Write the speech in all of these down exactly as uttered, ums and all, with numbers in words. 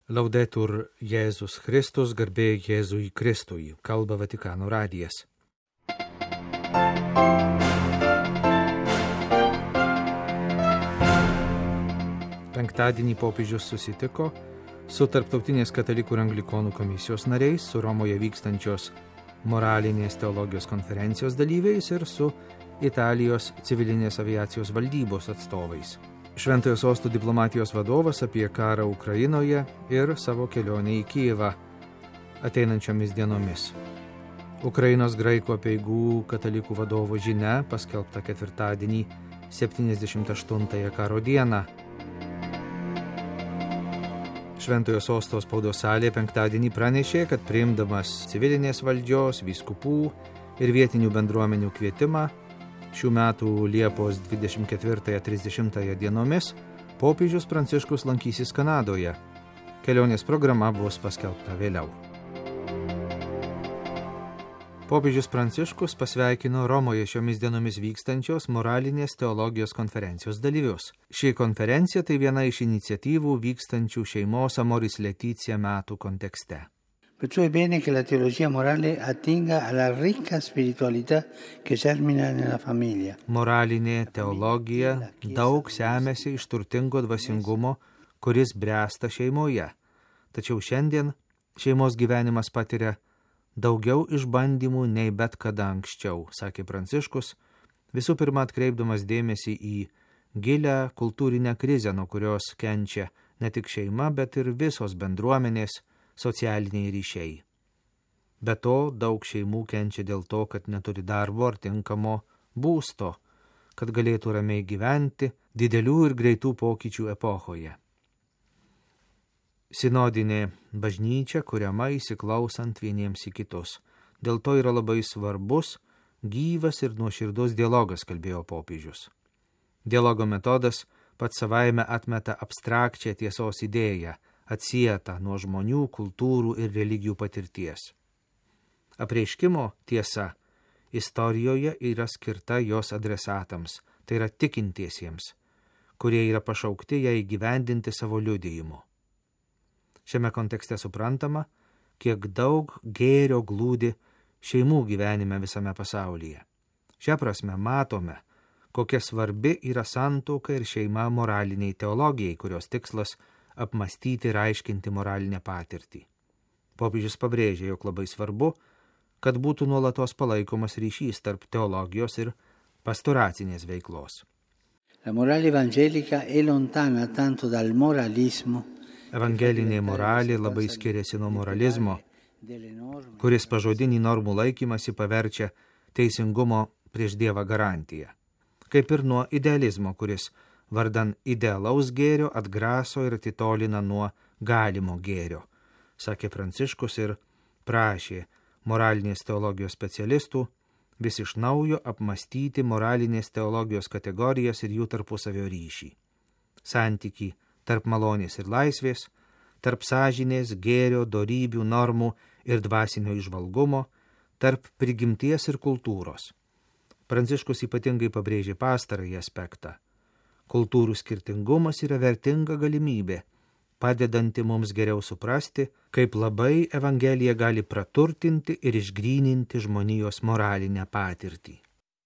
Laudetur Jėzus Kristus, garbė Jėzui Kristui, kalba Vatikano radijas. Penktadienį popiežius susitiko su Tarptautinės katalikų ir anglikonų komisijos nariais, su Romoje vykstančios moralinės teologijos konferencijos dalyviais ir su Italijos civilinės aviacijos valdybos atstovais. Šventojo sosto diplomatijos vadovas apie karą Ukrainoje ir savo kelionę į Kijevą ateinančiomis dienomis. Ukrainos graikų apeigų katalikų vadovo žinia paskelbta ketvirtadienį septyniasdešimt aštuntąją karo dieną. Šventojo sosto spaudos salė penktadienį pranešė, kad priimdamas civilinės valdžios, vyskupų ir vietinių bendruomenių kvietimą šių metų Liepos dvidešimt ketvirtąją trisdešimtąją dienomis popiežius Pranciškus lankysis Kanadoje. Kelionės programa bus paskelbta vėliau. Popiežius Pranciškus pasveikino Romoje šiomis dienomis vykstančios moralinės teologijos konferencijos dalyvius. Ši konferencija tai viena iš iniciatyvų vykstančių šeimos Amoris Laetitia metų kontekste. Perciò è bene che la teologia morale attinga alla ricca spiritualità che germina nella famiglia. Moralinė teologija daug semiasi iš turtingo dvasingumo, kuris bręsta šeimoje. Tačiau šiandien šeimos gyvenimas patiria daugiau išbandymų nei bet kada anksčiau, sakė Pranciškus, visų pirma atkreipdamas dėmesį į gilią kultūrinę krizę, nuo kurios kenčia ne tik šeima, bet ir visos bendruomenės, socialiniai ryšiai. Be to, daug šeimų kenčia dėl to, kad neturi darbo ar tinkamo būsto, kad galėtų ramiai gyventi didelių ir greitų pokyčių epochoje. Sinodinė bažnyčia kuriama įsiklausant vieniems į kitus. Dėl to yra labai svarbus, gyvas ir nuoširdus dialogas, kalbėjo popiežius. Dialogo metodas pats savaime atmeta abstrakčią tiesos idėją, atsietą nuo žmonių, kultūrų ir religijų patirties. Apreiškimo tiesa istorijoje yra skirta jos adresatams, tai yra tikintiesiems, kurie yra pašaukti ją įgyvendinti savo liudijimu. Šiame kontekste suprantama, kiek daug gėrio glūdi šeimų gyvenime visame pasaulyje. Šia prasme matome, kokia svarbi yra santuoka ir šeima moraliniai teologijai, kurios tikslas apmastyti ir aiškinti moralinę patirtį. Popiežius pabrėžė, jog labai svarbu, kad būtų nuolatos palaikomas ryšys tarp teologijos ir pastoracinės veiklos. La morale evangelica è lontana tanto dal moralismo. Evangelinė moralė labai skiriasi nuo moralizmo, kuris pažodinį normų laikymasi paverčia teisingumo prieš Dievą garantiją, kaip ir nuo idealizmo, kuris vardan idealaus gėrio atgraso ir atitolina nuo galimo gėrio, sakė Pranciškus ir prašė moralinės teologijos specialistų vis iš naujo apmastyti moralinės teologijos kategorijas ir jų tarpusavio ryšį. Santykį tarp malonės ir laisvės, tarp sąžinės, gėrio, dorybių, normų ir dvasinio įžvalgumo, tarp prigimties ir kultūros. Pranciškus ypatingai pabrėžė pastarąjį aspektą. Kultūrų skirtingumas yra vertinga galimybė, padedanti mums geriau suprasti, kaip labai Evangelija gali praturtinti ir išgryninti žmonijos moralinę patirtį.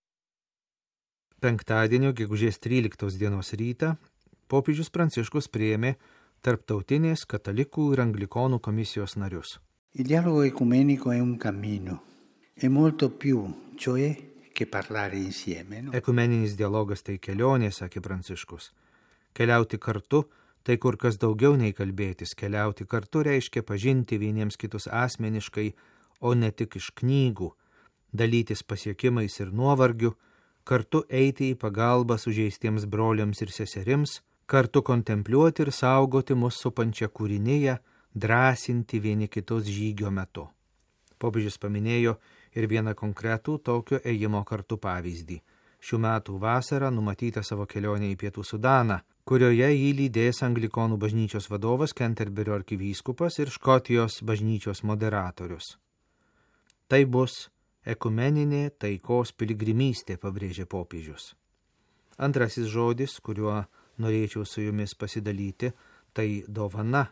Penktadienio, gegužės tryliktos dienos rytą, popiežius Pranciškus priėmė Tarptautinės katalikų ir anglikonų komisijos narius. Il dialogo ecumenico è un cammino, è molto più, cioè che parlare insieme. No? Ekumeninis dialogas tai kelionė, sakė Pranciškus. Keliauti kartu tai kur kas daugiau nei kalbėtis. Keliauti kartu reiškia pažinti vieniems kitus asmeniškai, o ne tik iš knygų, dalytis pasiekimais ir nuovargiu, kartu eiti į pagalbą sužeistiems broliams ir seserims, kartu kontempliuoti ir saugoti mus supančią kūriniją, drąsinti vieni kitus žygio metu. Popiežius paminėjo ir vieną konkretų tokio ėjimo kartu pavyzdį. Šių metų vasarą numatyta savo kelionė į Pietų Sudaną, kurioje jį lydės anglikonų bažnyčios vadovas Kenterberio arkivyskupas ir Škotijos bažnyčios moderatorius. Tai bus ekumeninė taikos piligrimystė, pabrėžė popiežius. Antrasis žodis, kuriuo norėčiau su jumis pasidalyti, tai dovana.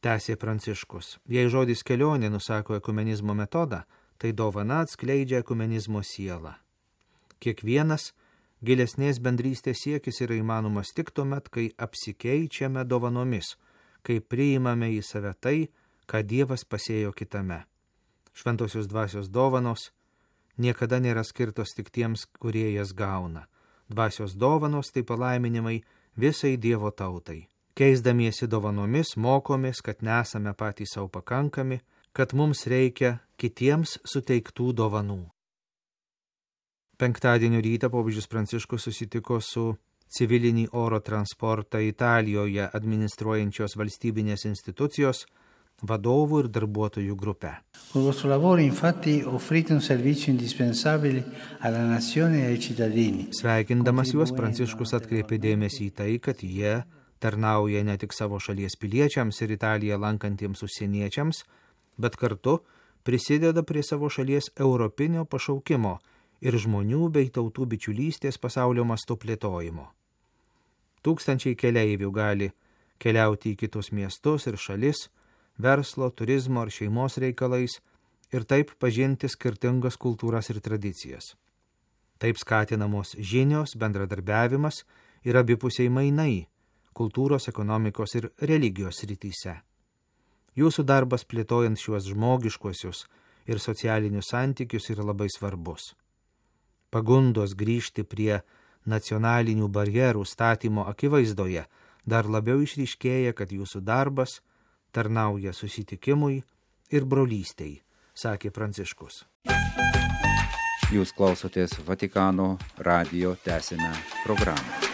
Tęsė Pranciškus. Jei žodis kelionė nusako ekumenizmo metodą, tai dovana atskleidžia ekumenizmo sielą. Kiekvienas gilesnės bendrystės siekis yra įmanomas tik tuomet, kai apsikeičiame dovanomis, kai priimame į save tai, ką Dievas pasėjo kitame. Šventosios dvasios dovanos niekada nėra skirtos tik tiems, kurie jas gauna. Dvasios dovanos tai palaiminimai visai Dievo tautai. Keisdamiesi dovanomis mokomės, kad nesame patys savo pakankami, kad mums reikia kitiems suteiktų dovanų. Penktadienio rytą popiežius Pranciškus susitiko su civilinį oro transportą Italijoje administruojančios valstybinės institucijos vadovų ir darbuotojų grupe. Con vostro lavoro infatti offrite un servizio indispensabile alla nazione e ai cittadini. Sveikindamas juos, Pranciškus atkreipė dėmesį į tai, kad jie tarnauja ne tik savo šalies piliečiams ir Italiją lankantiems užsieniečiams, bet kartu prisideda prie savo šalies europinio pašaukimo ir žmonių bei tautų bičiulystės pasaulio mastu plėtojimo. Tūkstančiai keleivių gali keliauti į kitus miestus ir šalis, verslo, turizmo ar šeimos reikalais ir taip pažinti skirtingas kultūras ir tradicijas. Taip skatinamos žinios, bendradarbiavimas ir abipusiai mainai kultūros, ekonomikos ir religijos srityse. Jūsų darbas plėtojant šiuos žmogiškuosius ir socialinius santykius yra labai svarbus. Pagundos grįžti prie nacionalinių barjerų statymo akivaizdoje dar labiau išryškėja, kad jūsų darbas tarnauja susitikimui ir brolystei, sakė Pranciškus. Jūs klausotės Vatikano radijo tęsinę programą.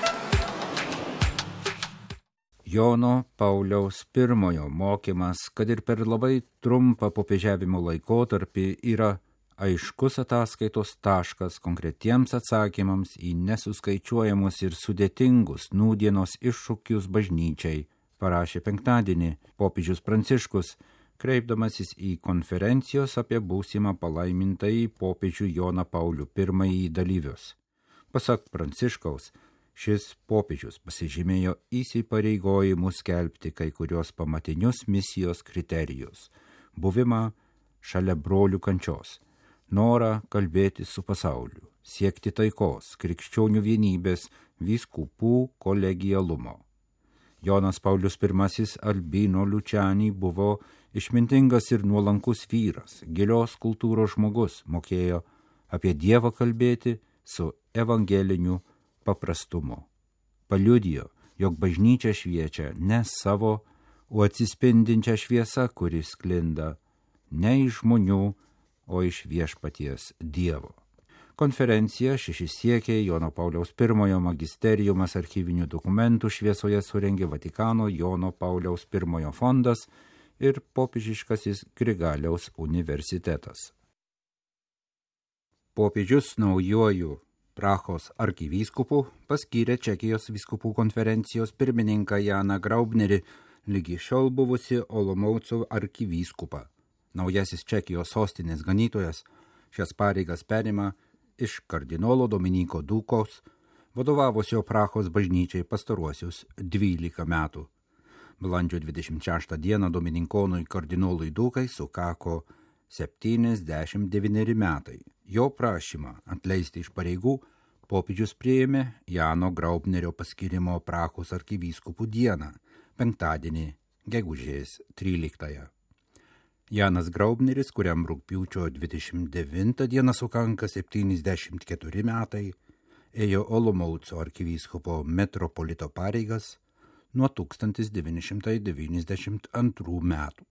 Jono Pauliaus pirmojo mokymas, kad ir per labai trumpą popiežiavimo laikotarpį, yra aiškus ataskaitos taškas konkretiems atsakymams į nesuskaičiuojamus ir sudėtingus nūdienos iššūkius bažnyčiai, parašė penktadienį popiežius Pranciškus, kreipdamasis į konferencijos apie būsimą palaimintąjį popiežių Joną Paulių pirmąjį dalyvius. Pasak Pranciškaus, šis popiežius pasižymėjo įsipareigojimu skelbti kai kurios pamatinius misijos kriterijus – buvimą šalia brolių kančios, norą kalbėti su pasauliu, siekti taikos, krikščionių vienybės, vyskupų kolegialumo. Jonas Paulius pirmasis Albino Luciani buvo išmintingas ir nuolankus vyras, gilios kultūros žmogus, mokėjo apie Dievą kalbėti su evangeliniu paprastumu. Paliudijo, jog bažnyčia šviečia ne savo, o atsispindinčią šviesą, kuris sklinda ne iš žmonių, o iš viešpaties Dievo. Konferencija šešis siekė Jono Pauliaus pirmojo magisteriumas archyvinių dokumentų šviesoje surengė Vatikano Jono Pauliaus pirmojo fondas ir popiežiškasis Grigaliaus universitetas. Popiežius naujuoju Prahos arkivyskupu paskyrė Čekijos vyskupų konferencijos pirmininką Janą Graubnerį, lygi šiol buvusi Olomouco arkivyskupą. Naujasis Čekijos sostinės ganytojas šias pareigas perima iš kardinolo Dominiko Dūkos, vadovavusio Prahos bažnyčiai pastaruosius dvylika metų. Balandžio dvidešimt šeštą dieną domininkonui kardinolui Dūkai sukako septyniasdešimt devyneri metai. Jo prašymą atleisti iš pareigų popiežius priėmė Jano Graubnerio paskyrimo Prahos arkivyskupų dieną, penktadienį, gegužės tryliktąją. Janas Graubneris, kuriam rugpjūčio dvidešimt devintą dieną sukanka septyniasdešimt keturi metai, ėjo Olomouco arkivyskupo metropolito pareigas nuo tūkstantis devyni šimtai devyniasdešimt antrų metų.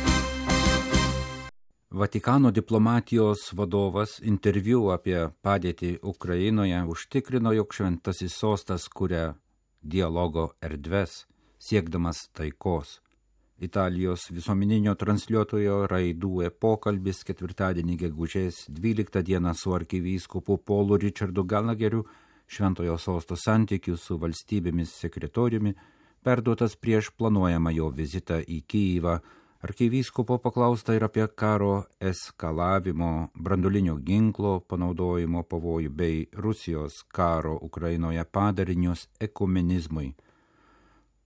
Vatikano diplomatijos vadovas interviu apie padėtį Ukrainoje užtikrino, jog šventasis sostas kuria dialogo erdves, siekdamas taikos. Italijos visuomeninio transliuotojo Raidue pokalbis ketvirtadienį gegužės dvyliktą dieną su arkivyskupu Paulu Richardu Gallagheriu šventojo sosto santykių su valstybėmis sekretoriumi perduotas prieš planuojamą jo vizitą į Kijivą. Arkivyskupo paklausta ir apie karo eskalavimo, branduolinio ginklo panaudojimo pavojų bei Rusijos karo Ukrainoje padarinius ekumenizmui.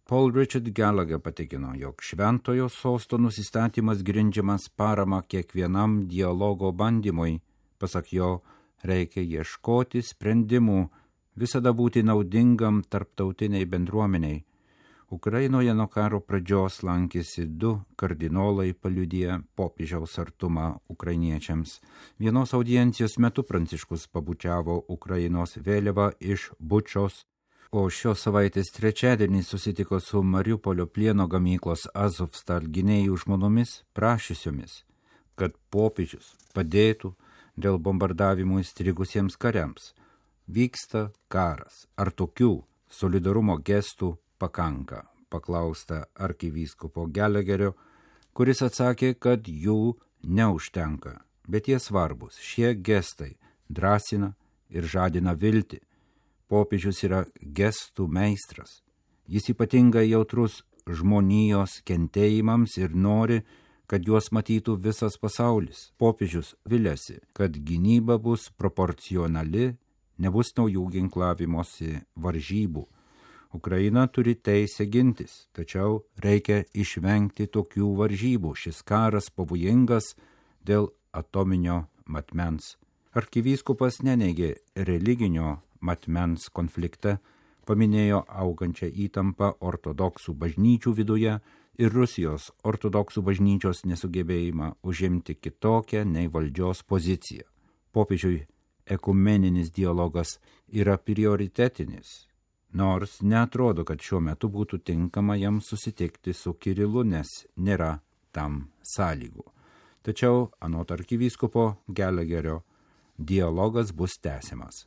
Paul Richard Gallagher patikino, jog šventojo sosto nusistatymas grindžiamas parama kiekvienam dialogo bandymui. Pasak jo, reikia ieškoti sprendimų, visada būti naudingam tarptautiniai bendruomeniai. Ukrainoje nuo karo pradžios lankėsi du kardinolai paliudiję popiežiaus artumą ukrainiečiams. Vienos audiencijos metu Pranciškus pabučiavo Ukrainos vėliavą iš Bučos, o šios savaitės trečiadienį susitiko su Mariupolio plieno gamyklos Azovstal gynėjų žmonomis prašysiomis, kad popiežius padėtų dėl bombardavimų įstrigusiems kariams. Vyksta karas. Ar tokių solidarumo gestų pakanka? Paklausta arkivyskupo Gallagherio, kuris atsakė, kad jų neužtenka, bet jie svarbus. Šie gestai drąsina ir žadina viltį. Popiežius yra gestų meistras. Jis ypatingai jautrus žmonijos kentėjimams ir nori, kad juos matytų visas pasaulis. Popiežius viliasi, kad gynyba bus proporcionali, nebus naujų ginklavimosi varžybų. Ukraina turi teisę gintis, tačiau reikia išvengti tokių varžybų. Šis karas pavojingas dėl atominio matmens. Arkivyskupas neneigė religinio matmens konfliktą, paminėjo augančią įtampą ortodoksų bažnyčių viduje ir Rusijos ortodoksų bažnyčios nesugebėjimą užimti kitokią nei valdžios poziciją. Popiežiui ekumeninis dialogas yra prioritetinis, nors neatrodo, kad šiuo metu būtų tinkama jam susitikti su Kirilu, nes nėra tam sąlygų. Tačiau, anot arkivyskupo Gallagherio, dialogas bus tęsiamas.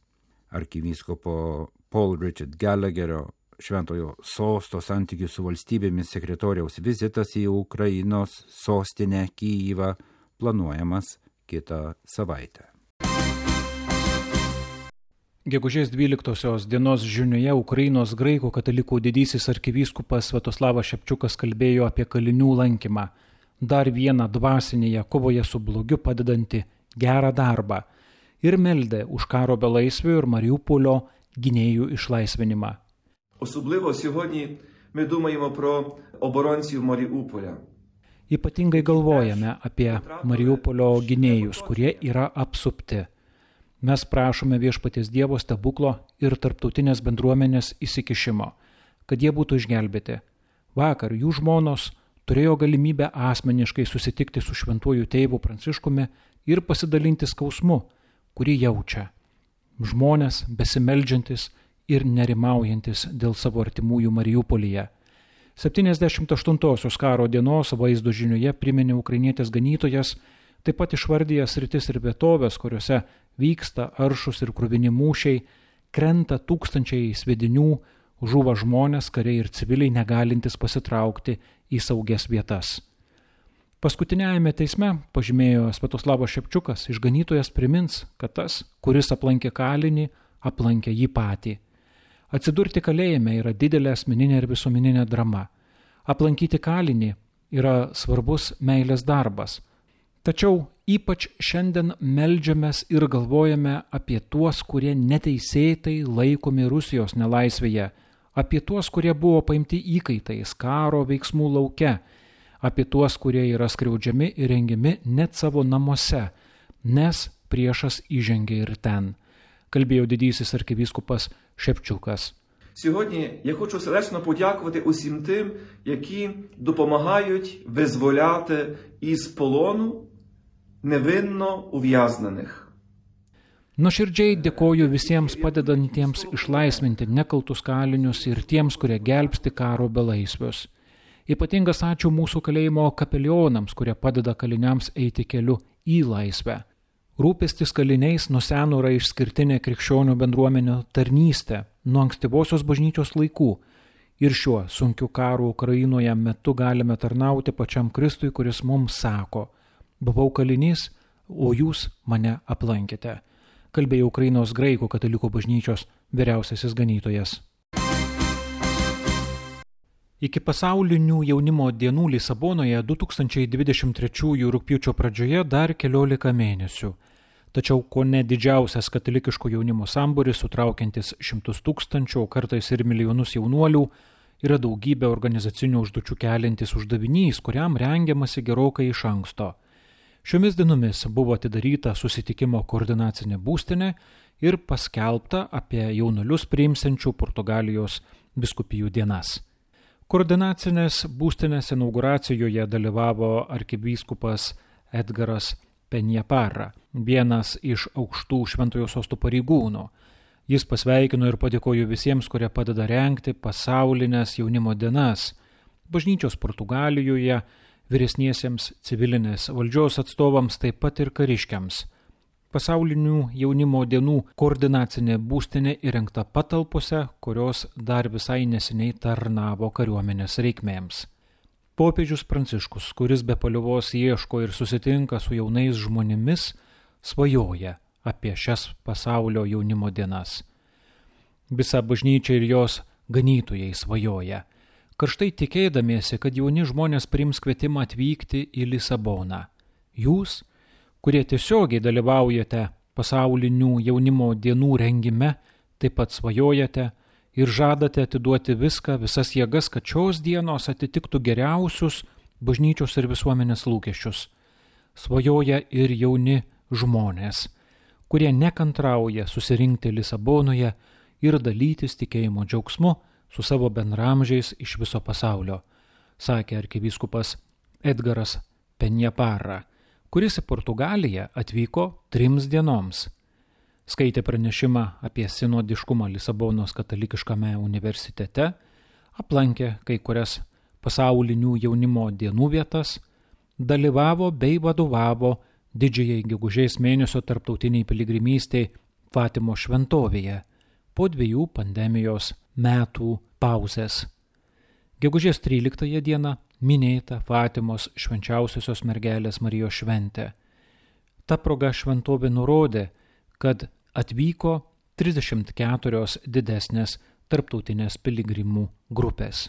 Arkivyskupo Paul Richard Gallagherio šventojo sosto santykių su valstybėmis sekretoriaus vizitas į Ukrainos sostinę Kyjivą planuojamas kitą savaitę. Gegužės dvyliktosios dienos žinioje Ukrainos graikų katalikų didysis arkivyskupas Sviatoslavas Šepčiukas kalbėjo apie kalinių lankymą, dar vieną dvasinėje kovoje su blogiu padedantį gerą darbą, ir meldė už karo belaisvių ir Mariupolio gynėjų išlaisvinimą. Особливо сьогодні ми думаємо про оборонців Маріуполя. Ypatingai galvojame apie Mariupolio gynėjus, kurie yra apsupti. Mes prašome viešpaties Dievo stebuklo ir tarptautinės bendruomenės įsikišimo, kad jie būtų išgelbėti. Vakar jų žmonos turėjo galimybę asmeniškai susitikti su šventuoju tėvu Pranciškumi ir pasidalinti skausmu, kurį jaučia. Žmonės besimeldžiantis ir nerimaujantis dėl savo artimųjų Mariupolyje. septyniasdešimt aštuntosios karo dienos vaizdo žinioje priminė ukrainietės ganytojas, taip pat išvardija sritis ir vietovės, kuriuose vyksta aršus ir kruvini mūšiai, krenta tūkstančiai sviedinių, žūva žmonės, kariai ir civiliai negalintis pasitraukti į saugias vietas. Paskutiniajame teisme, pažymėjo Sviatoslavas Šepčiukas, išganytojas primins, kad tas, kuris aplankė kalinį, aplankė jį patį. Atsidurti kalėjime yra didelė asmeninė ir visuomeninė drama. Aplankyti kalinį yra svarbus meilės darbas. Tačiau ypač šiandien meldžiamės ir galvojame apie tuos, kurie neteisėtai laikomi Rusijos nelaisvėje, apie tuos, kurie buvo paimti įkaitais karo veiksmų lauke, apie tuos, kurie yra skriaudžiami ir rengiami net savo namuose, nes priešas įžengia ir ten, kalbėjo didysis arkivyskupas Шепчукас. Сьогодні я хочу сердечно подякувати усім тим, які допомагають визволяти із полону невинно ув'язнених. Nuoširdžiai dėkoju visiems padedantiems išlaisvinti nekaltus kalinius ir tiems, kurie gelbsti karo belaisvius. Ypatingas ačiū mūsų kalėjimo kapelionams, kurie padeda kaliniams eiti keliu į laisvę. Rūpestis kaliniais nuo seno yra išskirtinė krikščionių bendruomenio tarnystė nuo ankstyvosios bažnyčios laikų ir šiuo sunkiu karu Ukrainoje metu galime tarnauti pačiam Kristui, kuris mums sako: buvau kalinys, o jūs mane aplankėte, kalbėjo Ukrainos graikų katalikų bažnyčios vyriausiasis ganytojas. Iki pasaulinių jaunimo dienų Lisabonoje du tūkstančiai dvidešimt trečiųjų rugpjūčio pradžioje dar keliolika mėnesių. Tačiau kone didžiausias katalikiško jaunimo sambūris, sutraukiantis šimtus tūkstančių, o kartais ir milijonus jaunuolių, yra daugybė organizacinių užduočių keliantis uždavinys, kuriam rengiamasi gerokai iš anksto. Šiomis dienomis buvo atidaryta susitikimo koordinacinė būstinė ir paskelbta apie jaunuolius priimsiančių Portugalijos vyskupijų dienas. Koordinacinės būstinės inauguracijoje dalyvavo arkivyskupas Edgaras Penjaparra, vienas iš aukštų Šventojo Sosto pareigūnų. Jis pasveikino ir padėkojo visiems, kurie padeda rengti pasaulinės jaunimo dienas bažnyčios Portugalijoje, vyresniesiems civilinės valdžios atstovams, taip pat ir kariškiams. Pasaulinių jaunimo dienų koordinacinė būstinė įrengta patalpose, kurios dar visai neseniai tarnavo kariuomenės reikmėms. Popiežius Pranciškus, kuris be paliovos ieško ir susitinka su jaunais žmonėmis, svajoja apie šias pasaulio jaunimo dienas. Visa bažnyčia ir jos ganytojai svajoja, karštai tikėdamiesi, kad jauni žmonės priims kvietimą atvykti į Lisaboną. Jūs, kurie tiesiogiai dalyvaujate pasaulinių jaunimo dienų rengime, taip pat svajojate ir žadate atiduoti viską, visas jėgas, kad šios dienos atitiktų geriausius bažnyčios ir visuomenės lūkesčius. Svajoja ir jauni žmonės, kurie nekantrauja susirinkti Lisabonoje ir dalytis tikėjimo džiaugsmu su savo bendramžiais iš viso pasaulio, sakė arkivyskupas Edgaras Penjaparra, kuris į Portugaliją atvyko trims dienoms. Skaitė pranešimą apie sinodiškumą Lisabonos katalikiškame universitete, aplankė kai kurias pasaulinių jaunimo dienų vietas, dalyvavo bei vadovavo didžiajai gegužės mėnesio tarptautiniai piligrimystei Fatimo šventovėje po dviejų pandemijos metų pauzės. Gegužės tryliktąją dieną minėta Fatimos švenčiausiosios mergelės Marijos šventė. Ta proga šventovė nurodė, kad atvyko trisdešimt keturios didesnės tarptautinės piligrimų grupės.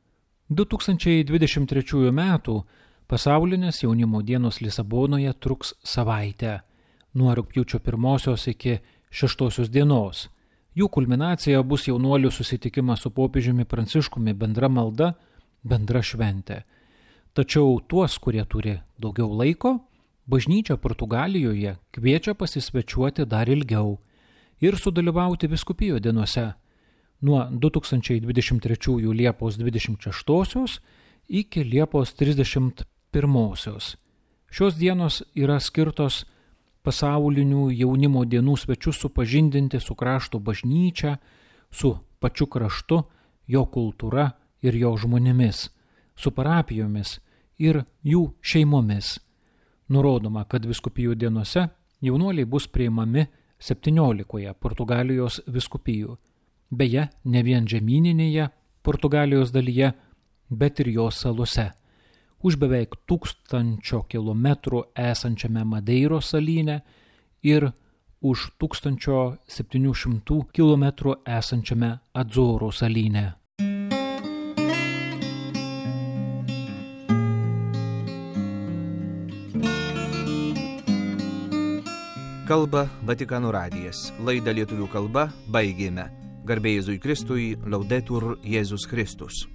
du tūkstančiai dvidešimt trečiųjų metų pasaulinės jaunimo dienos Lisabonoje truks savaitę, nuo rugpjūčio pirmosios iki šeštosios dienos. Jų kulminacija bus jaunuolių susitikimas su popiežiumi Pranciškumi, bendra malda, bendra šventė. Tačiau tuos, kurie turi daugiau laiko, bažnyčia Portugalijoje kviečia pasisvečiuoti dar ilgiau ir sudalyvauti vyskupijų dienose nuo du tūkstančiai dvidešimt trečiųjų Liepos dvidešimt šeštosios iki Liepos trisdešimt pirmosios. Šios dienos yra skirtos pasaulinių jaunimo dienų svečius supažindinti su krašto bažnyčia, su pačiu kraštu, jo kultūra ir jo žmonėmis, su parapijomis ir jų šeimomis. Nurodoma, kad vyskupijų dienose jaunuoliai bus priimami septyniolikoje Portugalijos vyskupijų, beje, ne vien žemyninėje Portugalijos dalyje, bet ir jos salose. Už beveik tūkstančio kilometrų esančiame Madeiros salyne ir už tūkstančio septynių šimtų kilometrų esančiame Adzoro salyne. Kalba Vatikano radijas. Laidą lietuvių kalba baigėme. Garbė Jėzui Kristui, Laudetur Jėzus Kristus.